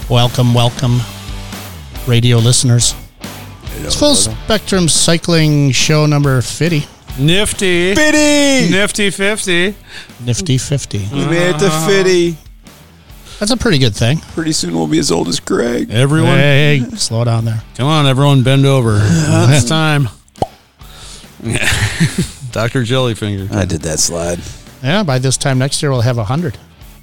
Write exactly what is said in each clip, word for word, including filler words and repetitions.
Welcome, welcome, radio listeners. It's Full Spectrum Cycling show number fifty. Nifty. fifty! Nifty fifty. Nifty fifty. We made it to fifty. That's a pretty good thing. Pretty soon we'll be as old as Greg. Everyone. Hey, hey, slow down there. Come on, everyone, bend over. It's time. Doctor Jellyfinger. I did that slide. Yeah, by this time next year we'll have one hundred.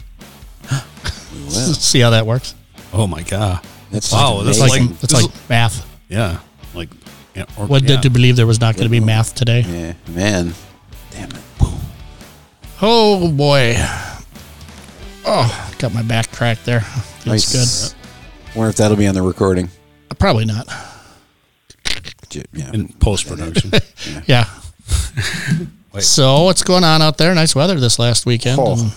See how that works? Oh, my God. That's Wow, just that's It's like- like, it's this like math. Yeah. Like, yeah. Or, What yeah. did you believe there was not going to be math today? Yeah, man. Damn it. Oh, boy. Oh, got my back cracked there. Feels Nice. good. Wonder if that'll be on the recording. Probably not. Yeah. In post-production. Yeah. Wait. So, what's going on out there? Nice weather this last weekend. Oh. and-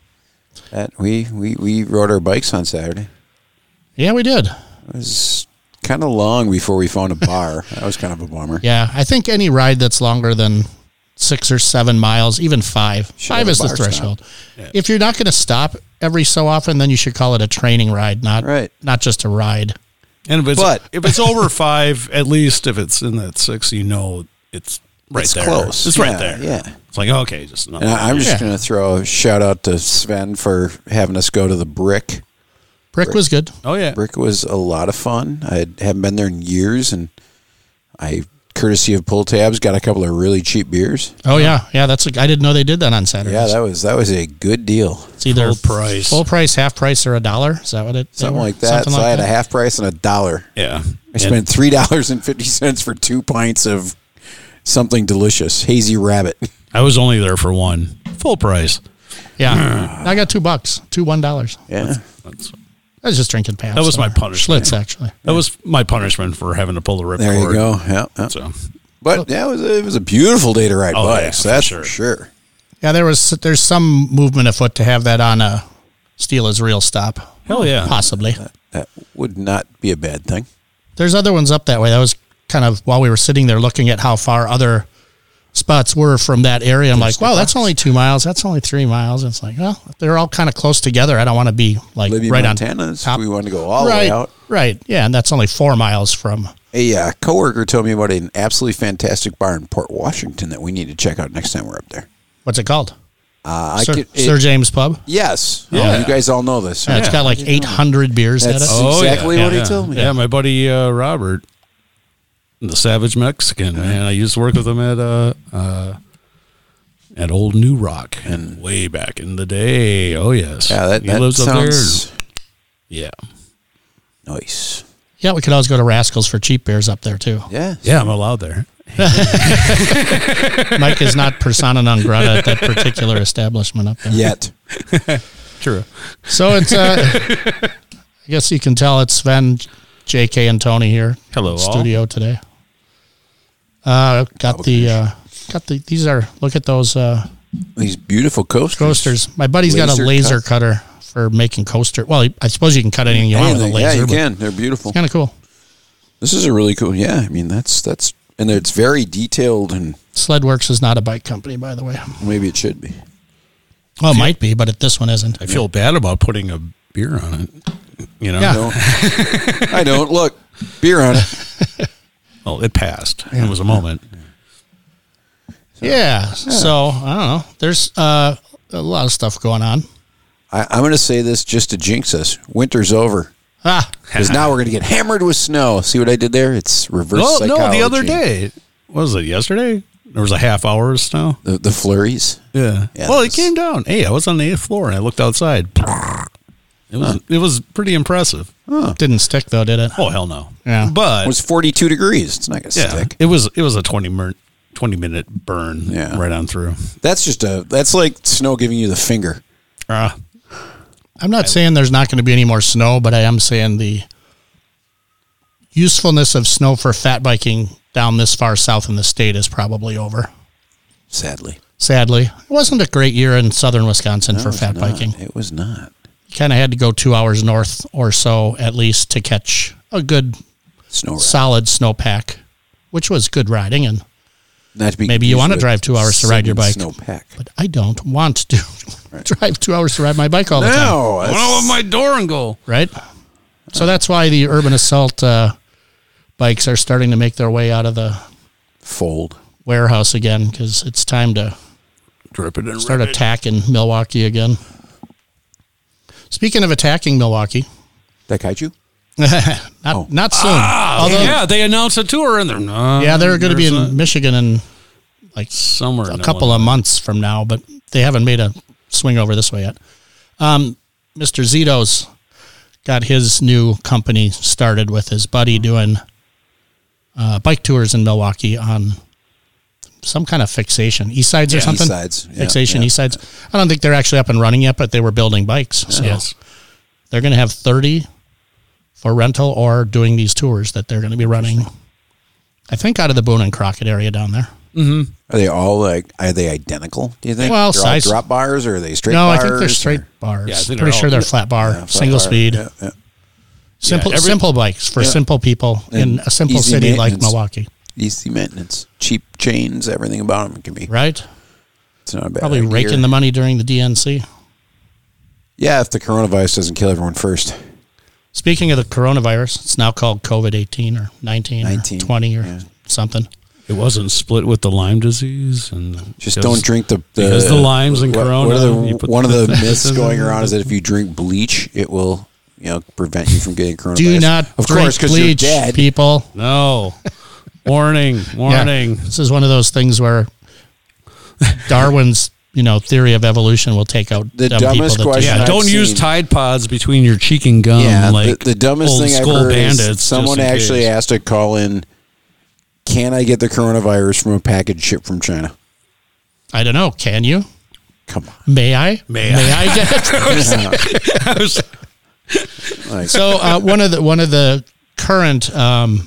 That, we, we, we rode our bikes on Saturday. yeah, we did. It was kind of long before we found a bar. That was kind of a bummer. Yeah, I think any ride that's longer than six or seven miles, even five, Should five have a is the bar threshold. Yeah. If you're not going to stop every so often, then you should call it a training ride, not Right. not just a ride. And if it's, But- if it's over five, at least if it's in that six, you know it's right It's there. close. It's Yeah, right there. yeah. It's like, okay, just another And I, I'm just Yeah. going to throw a shout out to Sven for having us go to the Brick. Brick was good. Oh, yeah. Brick was a lot of fun. I haven't been there in years, and I, courtesy of Pull Tabs, got a couple of really cheap beers. Oh yeah, yeah. That's a, I didn't know they did that on Saturdays. Yeah, that was that was a good deal. it's either Full price. full price, half price, or a dollar. Is that what it? they Something were? like that. Something so like I had that? a half price and a dollar. Yeah. I spent three dollars and fifty cents for two pints of something delicious, hazy rabbit. I was only there for one. Full price. Yeah, I got two bucks, two one dollars. Yeah, That's, I was just drinking pants. That was my punishment. Schlitz, actually. that was my punishment for having to pull the ripcord. there you go. Yeah, yeah. So, But yeah, it was a, it was a beautiful day to ride Oh, yeah, bikes. for that's sure. for sure. Yeah, there was there's some movement afoot to have that on a Steel is Real stop. hell yeah. Possibly. That would not be a bad thing. There's other ones up that way. That was kind of while we were sitting there looking at how far other spots were from that area. I'm like, wow, that's only two miles. That's only three miles. It's like, well, they're all kind of close together. I don't want to be like Libby, right Montana's. on top. We wanted to go all the right, way out. right. Yeah, and that's only four miles from. A uh, coworker told me about an absolutely fantastic bar in Port Washington that we need to check out next time we're up there. What's it called? Uh, I Sir, could, it- Sir James Pub. Yes. Yeah. Oh, you guys all know this. Yeah, it's Yeah. got like eight hundred beers That's- at it. Oh, exactly what he yeah. told me. Yeah, my buddy uh, Robert, the Savage Mexican, man. I used to work with him at uh, uh, at Old New Rock, and way back in the day. Oh yes, Yeah, that, he that lives up sounds there. Yeah, nice. Yeah, we could always go to Rascals for cheap beers up there too. Yeah. yeah, I'm allowed there. Mike is not persona non grata at that particular establishment up there. Yet. True. So it's, uh, I guess you can tell it's Sven, J K, and Tony here. Hello, in the all. studio today. Uh, got the, uh, got the, these are, look at those, uh, These beautiful coasters. coasters. My buddy's got a Laser laser cut. cutter for making coaster. Well, I suppose you can cut anything you want with a Anything. laser. Yeah, you but can. They're beautiful. Kind of cool. This is a really cool. Yeah, I mean that's that's and it's very detailed, and Sledworks is not a bike company, by the way. maybe it should be. Well, it might be, but it, this one isn't. I feel bad about putting a beer on it. You know. Yeah. Don't, I don't look beer on it. Well, it passed. It was a moment. Yeah. So I don't know. There's uh, a lot of stuff going on. I, I'm going to say this just to jinx us. Winter's over Ah, because now we're going to get hammered with snow. See what I did there? It's reverse No, psychology. no, the other day. What was it, yesterday? There was a half hour of snow. the, the flurries. Yeah. Yeah, well, it it was- came down. Hey, I was on the eighth floor and I looked outside. It was it was pretty impressive. didn't stick though, did it? Oh hell no. Yeah. But It was forty-two degrees. It's not going to yeah, stick. it was it was a twenty minute twenty minute burn. Yeah. Right on through. That's just a. That's like snow giving you the finger. Uh, I'm not saying there's not going to be any more snow, but I am saying the usefulness of snow for fat biking down this far south in the state is probably over. Sadly, Sadly, it wasn't a great year in southern Wisconsin No, for it's fat not. biking. It was not. You kind of had to go two hours north or so at least to catch a good Snow. solid snowpack, which was good riding. And Not to be maybe you confused want to with drive two hours to ride your bike, Snowpack. but I don't want to drive two hours to ride my bike all the time. No, I want to open my door and go. Right? So that's why the Urban Assault uh, bikes are starting to make their way out of the Fold. warehouse again, because it's time to Drip it and start rip it. attacking Milwaukee again. Speaking of attacking Milwaukee, That kaiju? not Oh. not soon. Ah, Although, yeah, they announced a tour in there. No, yeah, they're going to be in there's a- Michigan in like somewhere. a in couple Illinois. of months from now, but they haven't made a swing over this way yet. Um, Mister Zito's got his new company started with his buddy doing uh, bike tours in Milwaukee on some kind of fixation, East Sides or Yeah, something. East Sides. Yeah, Fixation yeah. East Sides. I don't think they're actually up and running yet, but they were building bikes. So Yes. they're going to have thirty for rental or doing these tours that they're going to be running. I think out of the Boone and Crockett area down there. Are they all like, are they identical, do you think? Well, they're size- all drop bars or are they straight No, bars? I think they're or- straight bars. Yeah, I think Pretty they're sure all- they're flat bar, Yeah, flat single bar. speed. Yeah, yeah. Simple, Yeah, every- simple bikes for Yeah. simple people in And a simple easy city like maintenance. Milwaukee, Easy maintenance. Cheap chains, everything about them can be. right? It's not a bad Probably idea. raking the money during the D N C. Yeah, if the coronavirus doesn't kill everyone first. Speaking of the coronavirus, it's now called COVID eighteen or nineteen, nineteen, or twenty or yeah. something. It wasn't split with the Lyme disease, and Just because- don't drink the, the because the limes and what- corona, What are you the, put one of the- the myths going around is that if you drink bleach, it will, you know, prevent you from getting coronavirus. Do not of drink course, because you're bleach, dead. people. No. warning, Yeah. warning. This is one of those things where Darwin's, you know, theory of evolution will take out The dumb dumbest people that do question that. Yeah, I've don't use seen- Tide Pods between your cheek and gum. Yeah, like the, the dumbest old thing I've school heard bandits. is just someone in actually case. asked to call in, can I get the coronavirus from a package shipped from China? I don't know. Can you? Come on. May I? May May I? I get it? I was- Like, So uh, one of the one of the current um,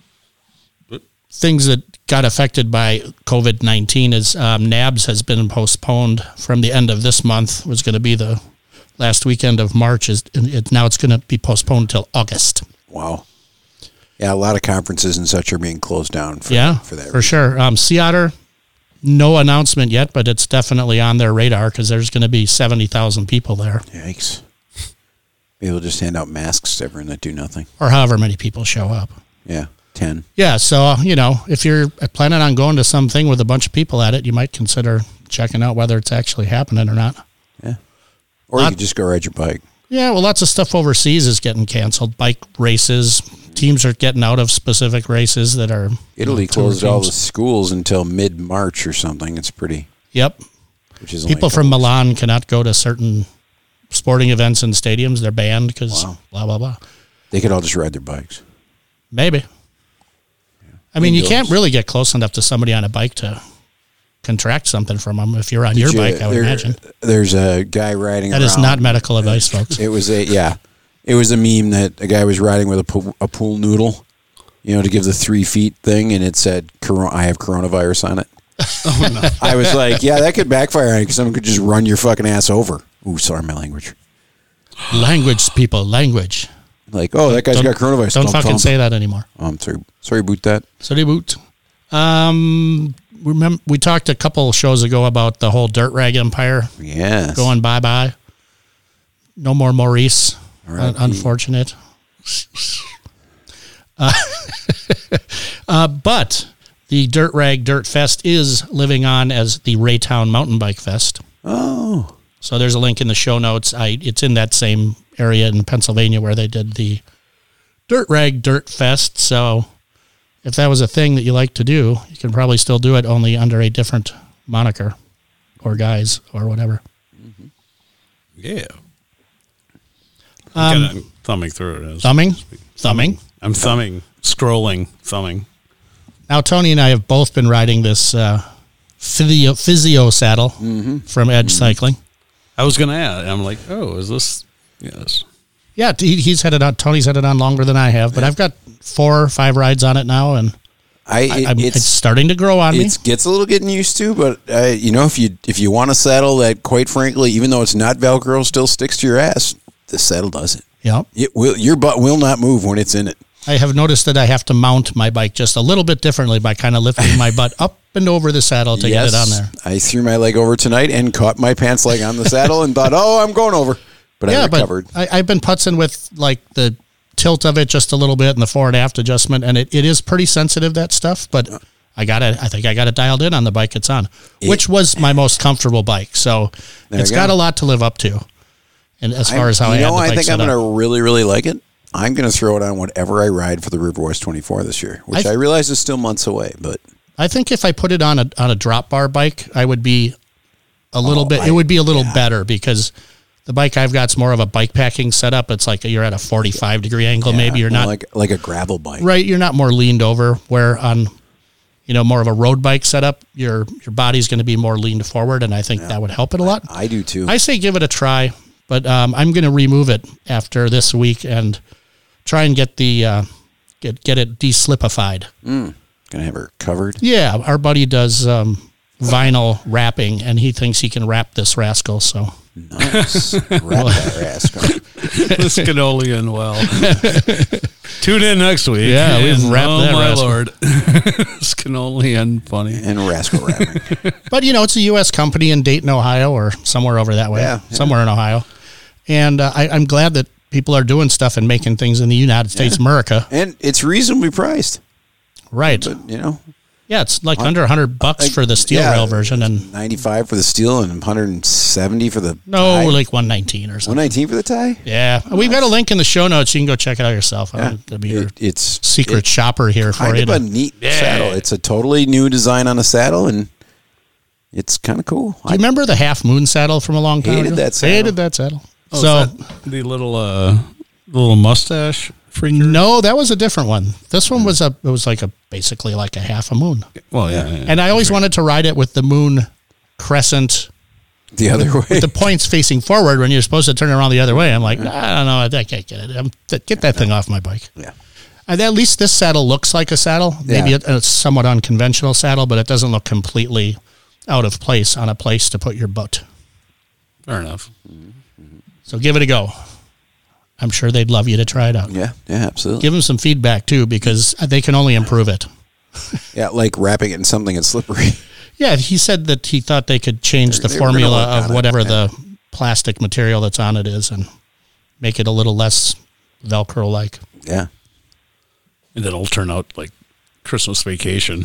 things that got affected by COVID nineteen is um, N A B S has been postponed from the end of this month. Was going to be the last weekend of March. Is it, now it's going to be postponed until August. wow. Yeah, a lot of conferences and such are being closed down for, Yeah, for that. for sure. Um, Sea Otter, no announcement yet, but it's definitely on their radar because there's going to be seventy thousand people there, Yikes. Maybe we'll just hand out masks to everyone that do nothing. or however many people show up. Yeah, ten. Yeah, so, uh, you know, if you're planning on going to something with a bunch of people at it, you might consider checking out whether it's actually happening or not. Yeah. Or Lot- you could just go ride your bike. Yeah, well, lots of stuff overseas is getting canceled. Bike races, teams are getting out of specific races that are... Italy you know, tour closed all the teams. schools until mid-March or something. It's pretty, Yep. which is only People a from couple- Milan cannot go to certain sporting events and stadiums. They're banned because Wow. blah, blah, blah. They could all just ride their bikes. Maybe. I mean, you Indoors. can't really get close enough to somebody on a bike to contract something from them if you're on your Did you- bike, I would there- imagine. There's a guy riding That is around. not medical advice, folks. It was a, yeah. It was a meme that a guy was riding with a pool, a pool noodle, you know, to give the three feet thing, and it said, "Coro- I have coronavirus on it. oh, no. I was like, yeah, that could backfire on you because someone could just run your fucking ass over. Ooh, sorry, my language. Language, people, language. Like, oh, that guy's Don't- got coronavirus. Don't fucking thump. say that anymore. Oh, I'm sorry. Sorry about that. So they boot. Um, remember we talked a couple shows ago about the whole dirt rag empire Yes. going bye bye. No more Maurice. All right. Un- unfortunate. Uh, uh, but the Dirt Rag Dirt Fest is living on as the Raytown Mountain Bike Fest. Oh. So there's a link in the show notes. I it's in that same area in Pennsylvania where they did the Dirt Rag Dirt Fest. So if that was a thing that you like to do, you can probably still do it, only under a different moniker or guise or whatever. Yeah. Um, I'm thumbing through it. as- Thumbing? Thumbing. I'm thumbing, scrolling, thumbing. Now, Tony and I have both been riding this uh, physio, physio saddle from Edge Cycling. I was going to add, I'm like, oh, is this? Yes. Yeah, he, he's had it on. Tony's had it on longer than I have, but I've got four or five rides on it now, and I, I, it, I'm, it's, it's starting to grow on me. it gets a little getting used to, but uh, you know, if you if you want a saddle that, quite frankly, even though it's not Velcro, still sticks to your ass, the saddle does it. Yeah, It will. Your butt will not move when it's in it. I have noticed that I have to mount my bike just a little bit differently by kind of lifting my butt up and over the saddle to get it on there. I threw my leg over tonight and caught my pants leg on the saddle and thought, oh, I'm going over. But I Yeah, recovered. but I, I've been putzing with like the tilt of it just a little bit and the forward aft adjustment, and it, it is pretty sensitive, that stuff, but I got it. I think I got it dialed in on the bike it's on, it, which was my most comfortable bike. So it's got go. a lot to live up to. And as far I, as how I know, had the bike I think set I'm going to really, really like it. I'm going to throw it on whatever I ride for the River West twenty-four this year, which I, th- I realize is still months away, but I think if I put it on a on a drop bar bike, I would be a little oh, bit. I, it would be a little yeah. better because the bike I've got's more of a bike packing setup. It's like you're at a forty-five degree angle. Yeah, maybe you're not like like a gravel bike, right? You're not more leaned over. Where on, you know, more of a road bike setup, your your body's going to be more leaned forward, and I think yeah. that would help it a lot. I, I do too. I say give it a try, but um, I'm going to remove it after this week and try and get the uh, get get it deslipified. Mm. Gonna have her covered. Yeah, our buddy does um, vinyl wrapping, and he thinks he can wrap this rascal. So nice, wrap that rascal. This Canolian well. Tune in next week. Yeah, we've wrapped oh that my rascal. Lord. This Canolian funny and rascal wrapping. But you know, it's a U S company in Dayton, Ohio, or somewhere over that way. Yeah, yeah. Somewhere in Ohio, and uh, I, I'm glad that people are doing stuff and making things in the United States, yeah. America, and it's reasonably priced. Right. But, you know. Yeah, it's like under one hundred bucks like, for the steel yeah, rail version and ninety-five for the steel and one hundred seventy for the No, tie. like one nineteen or something. one nineteen for the tie? Yeah. Nice. We've got a link in the show notes. You can go check it out yourself. Yeah. It'll be your it, it's secret it, shopper here for you. Kind of a neat yeah. saddle. It's a totally new design on a saddle, and it's kind of cool. Do you I remember the Half Moon saddle from a long time hated ago? That saddle. Hated that saddle. Oh, so that the little uh, little mustache freaker? No, that was a different one. This one was a it was like a basically like a half a moon. Well, yeah. yeah, yeah. And I always sure. wanted to ride it with the moon crescent the other with, way. With the points facing forward when you're supposed to turn around the other way. I'm like, nah, I don't know, I can't get it. I'm, get that thing off my bike. Yeah. And at least this saddle looks like a saddle. Maybe yeah. a, a somewhat unconventional saddle, but it doesn't look completely out of place on a place to put your boat. Fair enough. So give it a go. I'm sure they'd love you to try it out. Yeah, yeah, absolutely. Give them some feedback, too, because they can only improve it. Yeah, like wrapping it in something that's slippery. Yeah, he said that he thought they could change they're, the formula of whatever it, yeah. the plastic material that's on it is and make it a little less Velcro-like. Yeah. And it'll turn out like Christmas Vacation.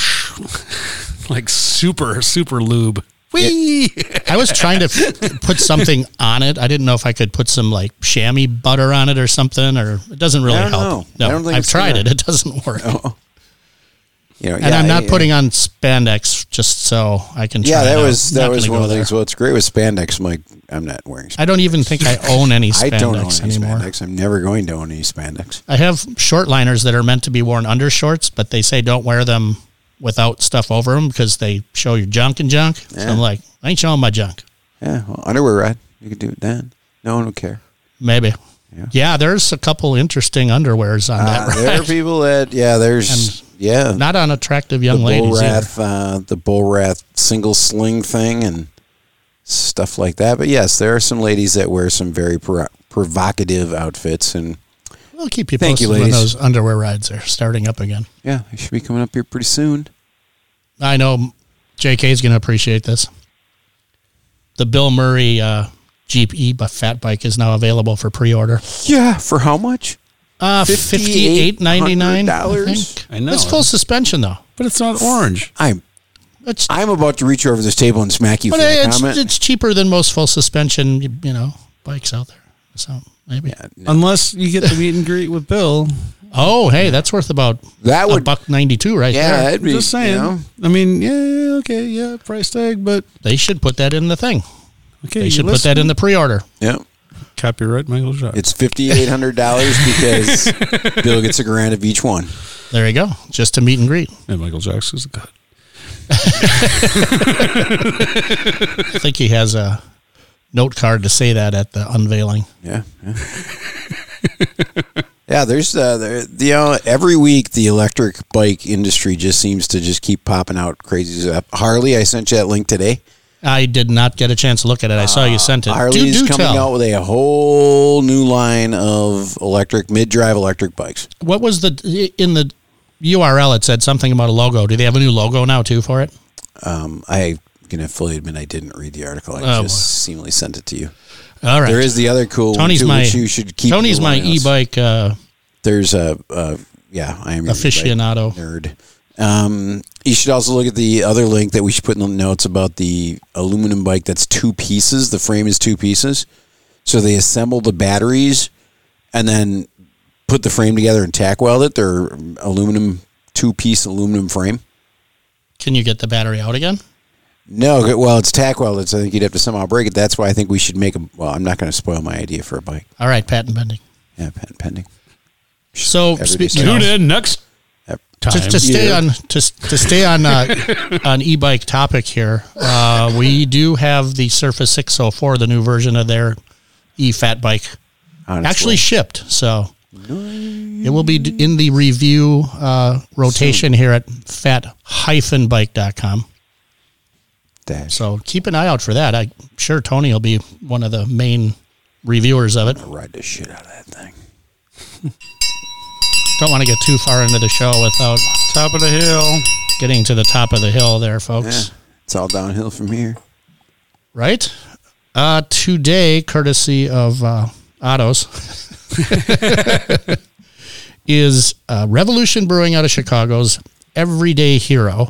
Like super, super lube. Whee! I was trying to f- put something on it. I didn't know if I could put some like chamois butter on it or something, or it doesn't really I don't help. Know. No, I don't think I've tried it. It doesn't work. Oh. You know, and yeah, I'm not I, putting on spandex just so I can try yeah, that it was out. that Not was one of the there. things. Well, it's great with spandex. I'm like, I'm not wearing spandex. I don't even think I own any spandex I don't own any anymore. spandex. I'm never going to own any spandex. I have short liners that are meant to be worn under shorts, but they say don't wear them without stuff over them because they show your junk and junk. Yeah. So I'm like, I ain't showing my junk. Yeah, well, underwear ride. You could do it then. No one would care. Maybe. Yeah, yeah there's a couple interesting underwears on uh, that ride. There are people that, yeah, there's, and yeah. Not unattractive young the ladies Bullrath, uh, the Bullrath single sling thing and stuff like that. But yes, there are some ladies that wear some very pro- provocative outfits. And we'll keep you Thank posted you, when those underwear rides are starting up again. Yeah, they should be coming up here pretty soon. I know J K's going to appreciate this. The Bill Murray uh, Jeep E fat bike is now available for pre-order. Yeah, for how much? Uh, fifty-eight ninety-nine dollars. I, I know. It's full suspension though, but it's not orange. I'm it's, I'm about to reach over this table and smack you but for that it's, comment. It's cheaper than most full suspension, you know, bikes out there. So maybe yeah, no. Unless you get the meet and greet with Bill. Oh, hey, that's worth about that would, a buck ninety-two right yeah, there. That'd be, just saying. You know. I mean, yeah, okay, yeah, price tag, but they should put that in the thing. Okay, they should put that in the pre-order. Yeah. Copyright Michael Jacques. It's fifty-eight hundred dollars because Bill gets a grand of each one. There you go. Just to meet and greet. And Michael Jacques is a cut. I think he has a note card to say that at the unveiling. Yeah. Yeah, yeah there's, uh, there, you know, every week the electric bike industry just seems to just keep popping out crazy stuff. Harley, I sent you that link today. I did not get a chance to look at it. I saw you sent it. Uh, Harley's do, do coming tell. out with a whole new line of electric, mid-drive electric bikes. What was the, in the U R L, it said something about a logo. Do they have a new logo now, too, for it? Um, I can fully admit I didn't read the article. I oh, just seemingly sent it to you. All right. There is the other cool Tony's one, too, my, which you should keep. Tony's my e-bike uh, there's a, a yeah, I am aficionado nerd. Um, you should also look at the other link that we should put in the notes about the aluminum bike that's two pieces. The frame is two pieces. So they assemble the batteries and then put the frame together and tack weld it. They're aluminum, two-piece aluminum frame. Can you get the battery out again? No, well, it's tack welded, so I think you'd have to somehow break it. That's why I think we should make a, well, I'm not going to spoil my idea for a bike. All right, patent pending. Yeah, patent pending. So, spe- tune in next Yep. time. To, to stay Yeah. on to, to stay on uh, on e-bike topic here, uh, we do have the Surface six oh four, the new version of their e-fat bike, On its actually way. shipped. So it will be d- in the review uh, rotation here at fat dash bike dot com. Dash. So keep an eye out for that. I'm sure Tony will be one of the main reviewers of it. Ride the shit out of that thing. Don't want to get too far into the show without Top of the hill. getting to the top of the hill there, folks. Yeah, it's all downhill from here. Right? Uh, today, courtesy of uh, Otto's, is uh, Revolution Brewing out of Chicago's Everyday Hero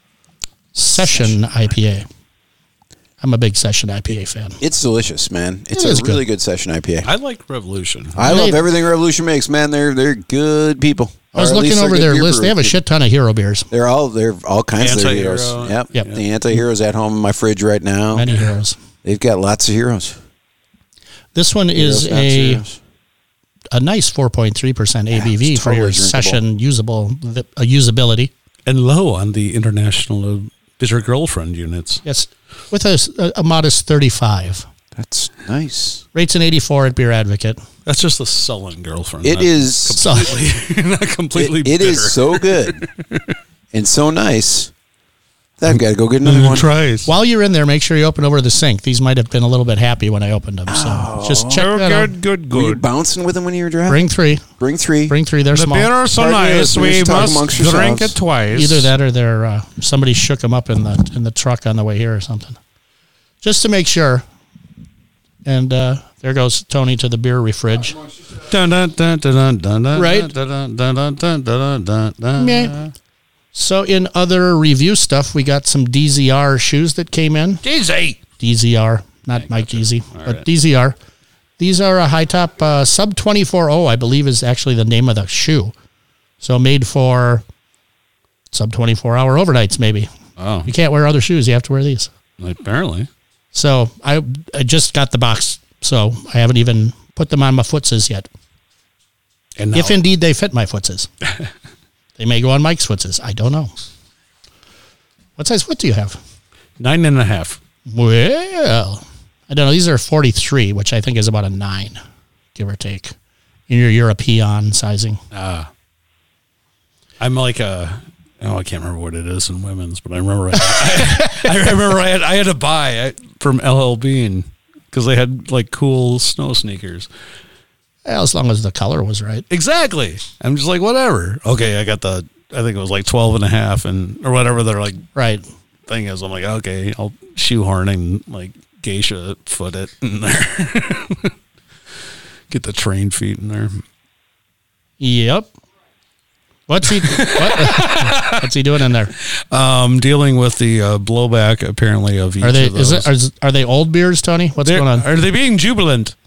Session I P A. I'm a big Session I P A fan. It's delicious, man. It's It a is really good. good session I P A. I like Revolution. I They- love everything Revolution makes, man. They're they're good people. I was Or at looking least they're over good their beer list. They have a brewers. shit ton of hero beers. They're all they're all kinds of their Anti-hero. heroes. Yep. Yep. The anti-heroes at home in my fridge right now. Many heroes. They've got lots of heroes. This one is Heroes, not a heroes. a nice four point three percent A B V it's for your totally drinkable. session usable uh, usability. And low on the International uh, Bitter Girlfriend units. Yes, with a, a modest thirty-five. That's nice. Rates an eighty-four at Beer Advocate. That's just a sullen girlfriend. It not is So, completely, not completely It, it bitter. is so good and so nice that I've got to go get another one. Tries. while you're in there, make sure you open over the sink. These might have been a little bit happy when I opened them. So just check Oh, that out. good, good, Were you good. bouncing with them when you were driving? Bring three. Bring three. Bring three. They're The small. beer are so Pardon me, nice, listeners, we talk must amongst drink yourselves. it twice. Either that or they're uh, somebody shook them up in the in the truck on the way here or something. Just to make sure. And uh, there goes Tony to the beer refridge. Dun, dun, dun, dun, dun, dun, Right. dun, dun, dun, dun, dun, dun, dun. Meh. So in other review stuff, we got some D Z R shoes that came in. Easy. D Z R, not Mike Deasy, but right. D Z R. These are a high top uh, sub twenty-four oh, I believe is actually the name of the shoe. So made for sub twenty-four hour overnights, maybe. Oh, You can't wear other shoes. You have to wear these. apparently. So I I just got the box, so I haven't even put them on my footses yet. And now, If indeed they fit my footses. They may go on Mike's footses. I don't know. What size foot do you have? nine and a half. Well, I don't know. These are forty-three, which I think is about a nine, give or take, in your European sizing. Ah. I'm like a, oh, I can't remember what it is in women's, but I remember I, I, I remember I had I had to buy from L L Bean because they had like cool snow sneakers. Well, as long as the color was right. Exactly. I'm just like, whatever. Okay, I got the, I think it was like twelve and a half and, or whatever their like Right. thing is. I'm like, okay, I'll shoehorn and like geisha foot it in there. Get the trained feet in there. Yep. What's he? What, what's he doing in there? Um, dealing with the uh, blowback apparently of each Are they? of those. Is it? Is, are they old beers, Tony? What's They're- going on? Are they being jubilant?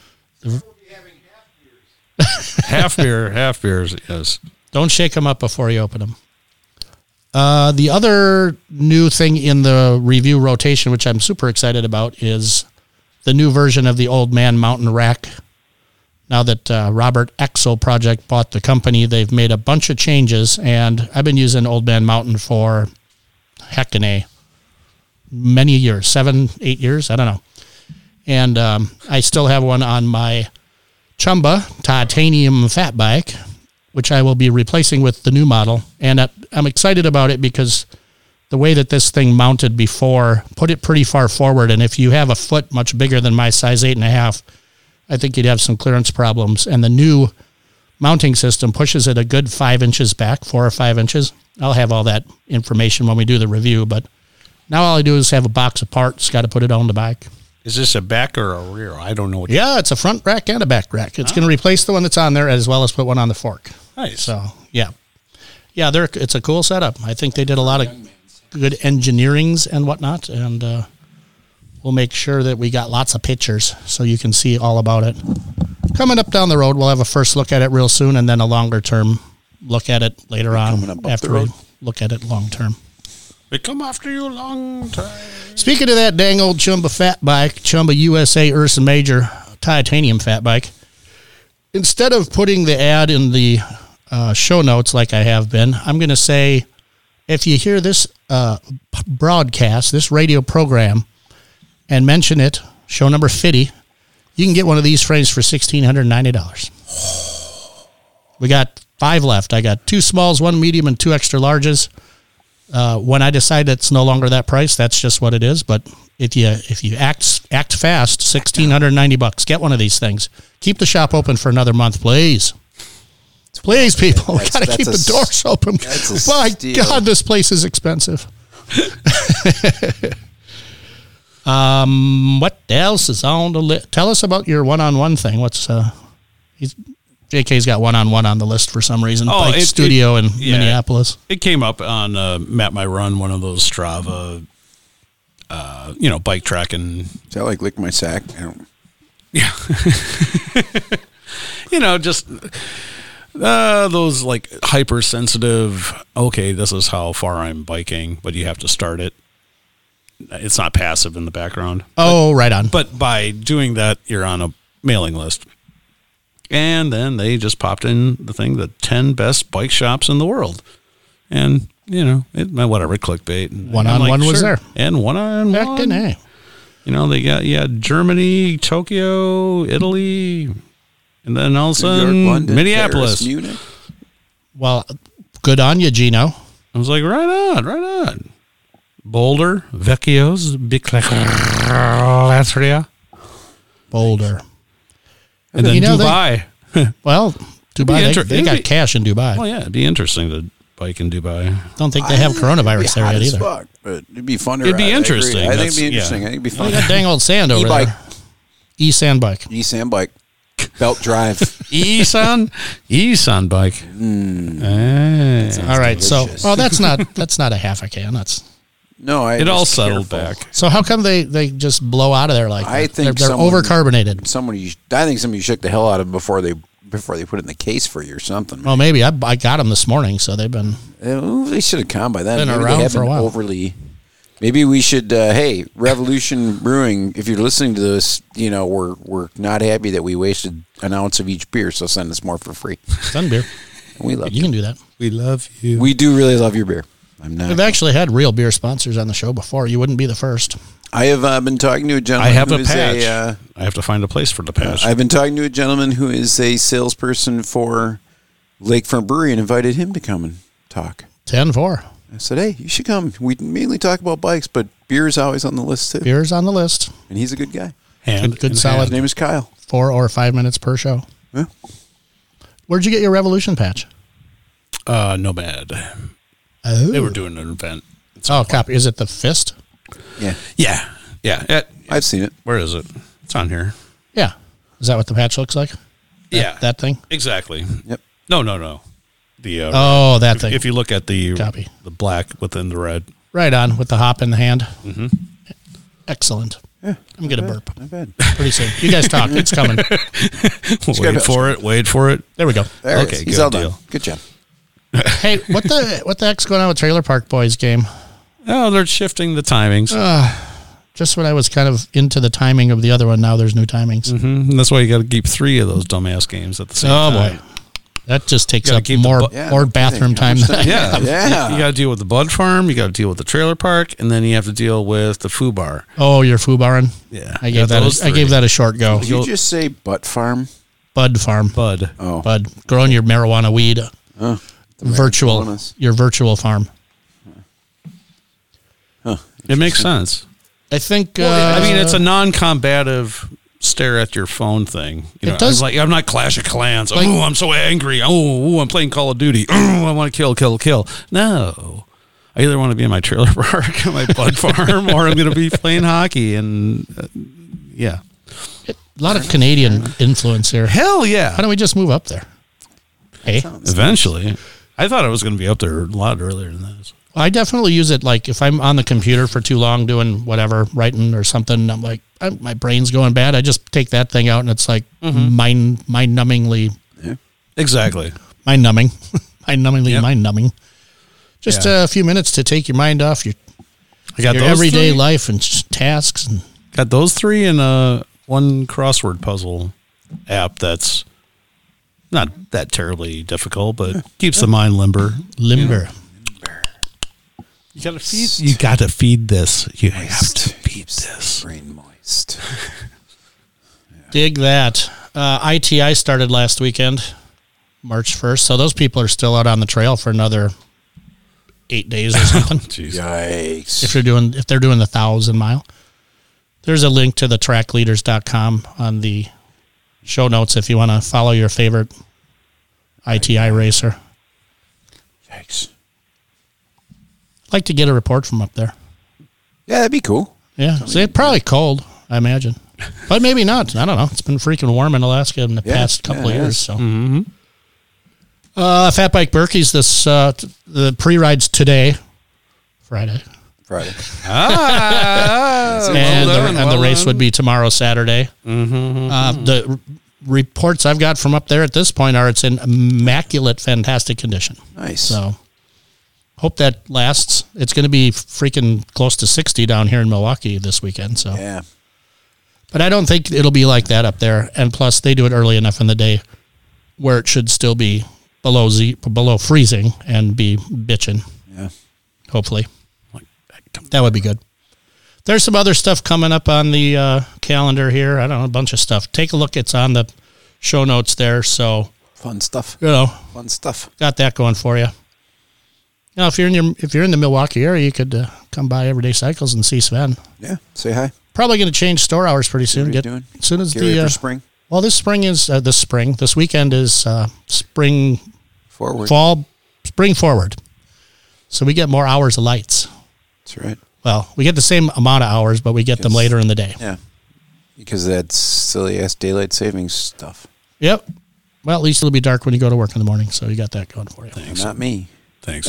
half beer, half beers, yes. Don't shake them up before you open them. Uh, the other new thing in the review rotation, which I'm super excited about, is the new version of the Old Man Mountain Rack. Now that uh, Robert Exo Project bought the company, they've made a bunch of changes, and I've been using Old Man Mountain for heckin' a many years, seven, eight years, I don't know. And um, I still have one on my Chumba titanium fat bike, which I will be replacing with the new model. And I'm excited about it because the way that this thing mounted before put it pretty far forward. And if you have a foot much bigger than my size eight and a half, I think you'd have some clearance problems. And the new mounting system pushes it a good five inches back, four or five inches. I'll have all that information when we do the review. But now all I do is have a box of parts, got to put it on the bike. Is this a back or a rear? I don't know what. Yeah, it's a front rack and a back rack. It's oh. going to replace the one that's on there as well as put one on the fork. Nice. So, yeah. Yeah, they're, it's a cool setup. I think they did a lot of good engineerings and whatnot, and uh, we'll make sure that we got lots of pictures so you can see all about it. Coming up down the road, we'll have a first look at it real soon and then a longer-term look at it later on after we look at it long-term. They come after you a long time. Speaking of that dang old Chumba fat bike, Chumba U S A Ursa Major titanium fat bike, instead of putting the ad in the uh, show notes like I have been, I'm going to say if you hear this uh, broadcast, this radio program, and mention it, show number fifty, you can get one of these frames for one thousand six hundred ninety dollars. We got five left. I got two smalls, one medium, and two extra larges. Uh, when I decide it's no longer that price, that's just what it is. But if you if you act act fast, sixteen hundred ninety bucks. Get one of these things. Keep the shop open for another month, please. Please, people, we gotta keep the doors open. My God, this place is expensive. um, what else is on the list? Tell us about your one-on-one thing. What's uh, he's. J K's got one-on-one on the list for some reason. Oh, Bike it, Studio it, in yeah, Minneapolis. It came up on uh, Map My Run, one of those Strava, uh, you know, bike tracking. Is that like Lick My Sack? I don't... Yeah. You know, just uh, those like hypersensitive, okay, this is how far I'm biking, but you have to start it. It's not passive in the background. Oh, but, right on. But by doing that, you're on a mailing list. And then they just popped in the thing, the ten best bike shops in the world. And, you know, it, whatever, clickbait. And one-on-one like, was sure. there. And one-on-one. Hey. You know, they got, yeah, Germany, Tokyo, Italy, and then all of a sudden, York, London, Minneapolis. Paris, Munich. Well, good on you, Gino. I was like, right on, right on. Boulder, Vecchios, Bicicletteria. Boulder. And then you know, Dubai. They, well, Dubai, inter- they, they got be, cash in Dubai. Well, yeah, it'd be interesting to bike in Dubai. Don't think they have coronavirus there yet either. Fuck, but it'd be fun to It'd ride. be interesting. I, I think it'd be interesting. Yeah. I think it'd be fun. They got dang old sand over E-bike. there. E-sand bike. E-sand bike. Belt drive. E-sand? E-sand bike. Mm. Hey. All right, delicious. so, well, that's not, that's not a half a can. That's... No, I it all settled careful. back. So how come they, they just blow out of there like I that? think they're, they're over carbonated. Somebody, I think somebody shook the hell out of them before they before they put it in the case for you or something. Well, maybe I, I got them this morning, so they've been. Uh, they should have come by then. Been maybe around they have for a while. Overly. Maybe we should. Uh, hey, Revolution Brewing, if you're listening to this, you know we're we're not happy that we wasted an ounce of each beer, so send us more for free. Send beer. And we love you. You can do that. We love you. We do really love your beer. I'm not. We've actually had real beer sponsors on the show before. You wouldn't be the first. I have uh, been talking to a gentleman. I have who a is patch. A, uh, I have to find a place for the patch. Uh, I've been talking to a gentleman who is a salesperson for Lakefront Brewery and invited him to come and talk. ten four. I said, hey, you should come. We mainly talk about bikes, but beer is always on the list, too. Beer is on the list. And he's a good guy. Hand, good, good solid. His name is Kyle. Four or five minutes per show. Yeah. Where'd you get your Revolution patch? Uh, Nomad. Oh. They were doing an event. Oh, copy. Is it the Fist? Yeah. Yeah. Yeah. It, I've seen it. Where is it? It's on here. Yeah. Is that what the patch looks like? That, yeah. That thing? Exactly. Yep. No, no, no. The uh, Oh, that if, thing. If you look at the copy. the black within the red. Right on, with the hop in the hand. Mm-hmm. Excellent. Yeah, I'm going to burp. Not bad. Pretty soon. You guys talk. It's coming. Wait for it. Wait for it. There we go. There okay, He's good all deal. done. Good job. Hey, what the what the heck's going on with Trailer Park Boys game? Oh, they're shifting the timings. Uh, just when I was kind of into the timing of the other one, now there's new timings. Mm-hmm. And that's why you got to keep three of those dumbass games at the same oh, time. Oh, boy. That just takes up keep more, bu- yeah, more bathroom time than I Yeah. have. Yeah. You got to deal with the Bud Farm, you got to deal with the trailer park, and then you have to deal with the Foo Bar. Oh, you're foobarring? Yeah. I gave that a, I gave that a short go. Did you just say Butt Farm? Bud Farm. Bud. Oh. Bud. Growing your marijuana weed. Oh, virtual. bonus. Your virtual farm. Huh. It makes sense. I think. Well, uh, I mean, it's a non-combative stare at your phone thing. You It know, does- it's like I'm not Clash of Clans. Like- oh, I'm so angry. Oh, oh, I'm playing Call of Duty. Oh, I want to kill, kill, kill. No, I either want to be in my trailer park, my Bud Farm, or I'm going to be playing hockey and uh, yeah. A lot of Canadian influence here. Hell yeah. Why don't we just move up there? Hey, Eventually. I thought it was going to be up there a lot earlier than this. I definitely use it like if I'm on the computer for too long doing whatever, writing or something, I'm like, I, my brain's going bad. I just take that thing out and it's like mm-hmm. mind, mind numbingly. Yeah. Exactly. Mind numbing. mind numbingly, Yep. mind numbing. Just Yeah. a few minutes to take your mind off your, I got your those everyday three. life and just tasks. And Got those three and uh, one crossword puzzle app that's not that terribly difficult, but keeps the mind limber. limber. You gotta feed. You gotta feed this. You have to feed Keeps this. brain moist. Dig that. Uh, I T I started last weekend, March first. So those people are still out on the trail for another eight days or something. Jeez. Yikes. if you're doing if they're doing the thousand mile. There's a link to the track leaders dot com on the show notes if you want to follow your favorite I T I racer. Yikes. I'd like to get a report from up there. Yeah, that'd be cool. Yeah, so it's probably cold, I imagine, but maybe not. I don't know. It's been freaking warm in Alaska in the Yeah, past couple yeah, of it years. is. So, Mm-hmm. uh, Fat Bike Berkey's this uh, t- the pre rides today, Friday, Friday. Ah, and, well the, done, and well the race done. would be tomorrow, Saturday. Mm-hmm. Uh, the r- reports I've got from up there at this point are it's in immaculate, fantastic condition. Nice. So hope that lasts. It's going to be freaking close to sixty down here in Milwaukee this weekend. So, Yeah. but I don't think it'll be like that up there. And plus, they do it early enough in the day where it should still be below z below freezing and be bitching. Yeah. Hopefully, that would be good. There's some other stuff coming up on the uh, calendar here. I don't know, a bunch of stuff. Take a look. It's on the show notes there. So, Fun stuff. you know, Fun stuff. got that going for you. Now, if you're in your if you're in the Milwaukee area, you could uh, come by Everyday Cycles and see Sven. Yeah. Say hi. Probably going to change store hours pretty soon. What are you Get doing? as soon as Get ready the for uh, spring. well, this spring is uh, this spring. This weekend is uh, spring Forward. fall spring forward. So we get more hours of lights. That's right. Well, we get the same amount of hours, but we get them Yes. later in the day. Yeah. Because that's silly ass daylight savings stuff. Yep. Well, at least it'll be dark when you go to work in the morning, so you got that going for you. Thanks. Not me. Thanks,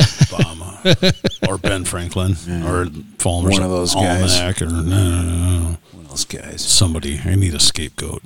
Obama. Or Ben Franklin. Or Falmer's One of those guys. Almanac. Or, no, no, no, no. One of those guys. Somebody. I need a scapegoat.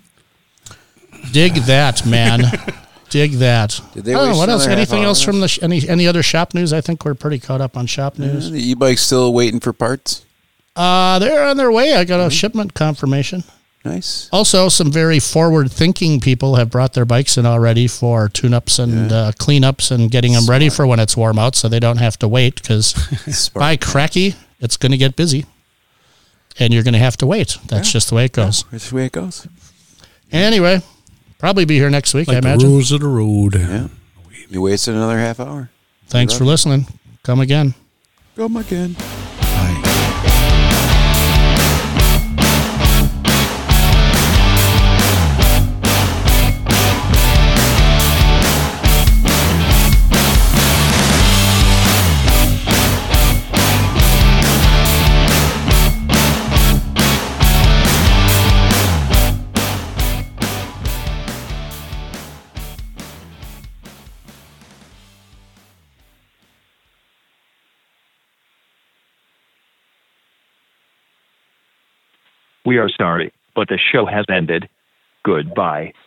Dig that, man. Dig that. Did they I don't know, waste what else? another half Anything hour else on from the us? sh- any any other shop news? I think we're pretty caught up on shop news. The e-bike's still waiting for parts. Uh, they're on their way. I got a Mm-hmm. shipment confirmation. Nice. Also, some very forward-thinking people have brought their bikes in already for tune-ups and Yeah. uh, cleanups and getting them ready for when it's warm out, so they don't have to wait. Because Smart. by cracky, it's going to get busy, and you're going to have to wait. That's Yeah. just the way it goes. That's the way it goes. Anyway, probably be here next week. I Like the imagine. rules of the road. Yeah. You wasted another half hour. Thanks for listening. Come again. Come again. Bye. We are sorry, but the show has ended. Goodbye.